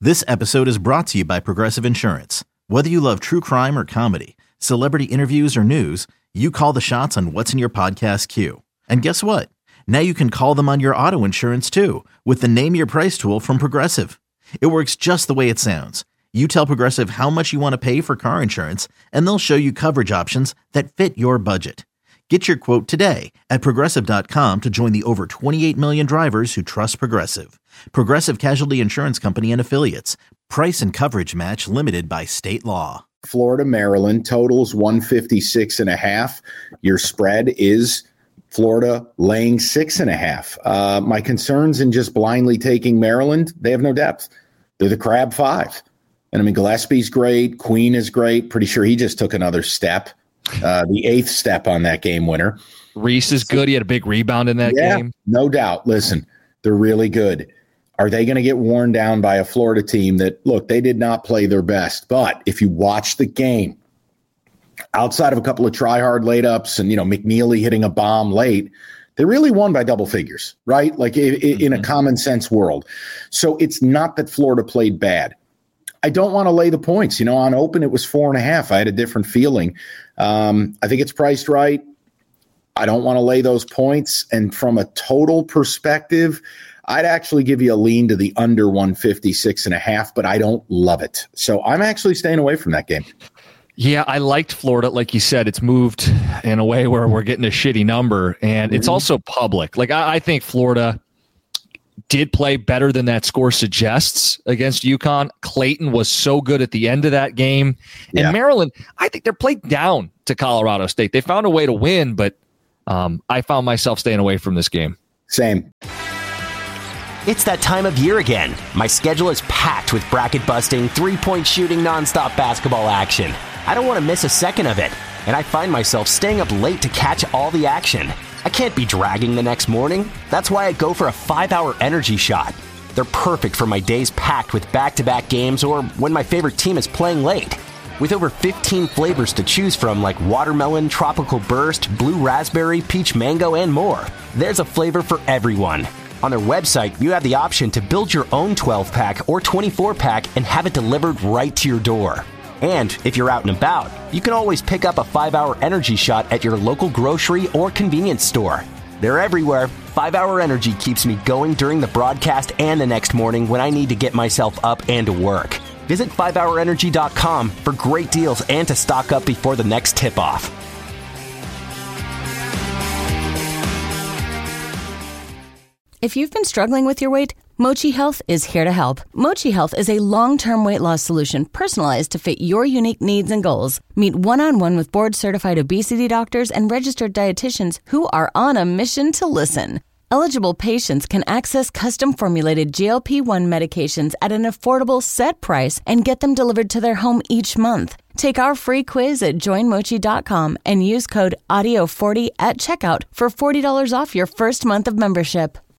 This episode is brought to you by Progressive Insurance. Whether you love true crime or comedy, celebrity interviews or news, you call the shots on what's in your podcast queue. And guess what? Now you can call them on your auto insurance too with the Name Your Price tool from Progressive. It works just the way it sounds. You tell Progressive how much you want to pay for car insurance, and they'll show you coverage options that fit your budget. Get your quote today at Progressive.com to join the over 28 million drivers who trust Progressive. Progressive Casualty Insurance Company and Affiliates. Price and coverage match limited by state law. Florida, Maryland, totals 156.5. Your spread is Florida laying 6.5. My concerns in just blindly taking Maryland, they have no depth. They're the crab five. And I mean, Gillespie's great. Queen is great. Pretty sure he just took another step. The eighth step on that game winner. Reese is good. He had a big rebound in that game. No doubt. Listen, they're really good. Are they going to get worn down by a Florida team that, look, they did not play their best. But if you watch the game, outside of a couple of try-hard late-ups and, McNeely hitting a bomb late, they really won by double figures, right? Like in a common sense world. So it's not that Florida played bad. I don't want to lay the points. On open, it was 4.5. I had a different feeling. I think it's priced right. I don't want to lay those points. And from a total perspective, I'd actually give you a lean to the under 156.5, but I don't love it. So I'm actually staying away from that game. Yeah, I liked Florida. Like you said, it's moved in a way where we're getting a shitty number, and it's also public. Like I think Florida did play better than that score suggests against UConn. Clayton was so good at the end of that game. And Maryland, I think they're played down to Colorado State. They found a way to win, but I found myself staying away from this game. Same. It's that time of year again. My schedule is packed with bracket-busting, three-point shooting, nonstop basketball action. I don't want to miss a second of it, and I find myself staying up late to catch all the action. I can't be dragging the next morning. That's why I go for a 5-hour energy shot. They're perfect for my days packed with back-to-back games or when my favorite team is playing late. With over 15 flavors to choose from like watermelon, tropical burst, blue raspberry, peach mango, and more, there's a flavor for everyone. On their website, you have the option to build your own 12-pack or 24-pack and have it delivered right to your door. And if you're out and about, you can always pick up a 5-hour energy shot at your local grocery or convenience store. They're everywhere. 5-hour energy keeps me going during the broadcast and the next morning when I need to get myself up and to work. Visit 5hourenergy.com for great deals and to stock up before the next tip-off. If you've been struggling with your weight, Mochi Health is here to help. Mochi Health is a long-term weight loss solution personalized to fit your unique needs and goals. Meet one-on-one with board-certified obesity doctors and registered dietitians who are on a mission to listen. Eligible patients can access custom-formulated GLP-1 medications at an affordable set price and get them delivered to their home each month. Take our free quiz at joinmochi.com and use code AUDIO40 at checkout for $40 off your first month of membership.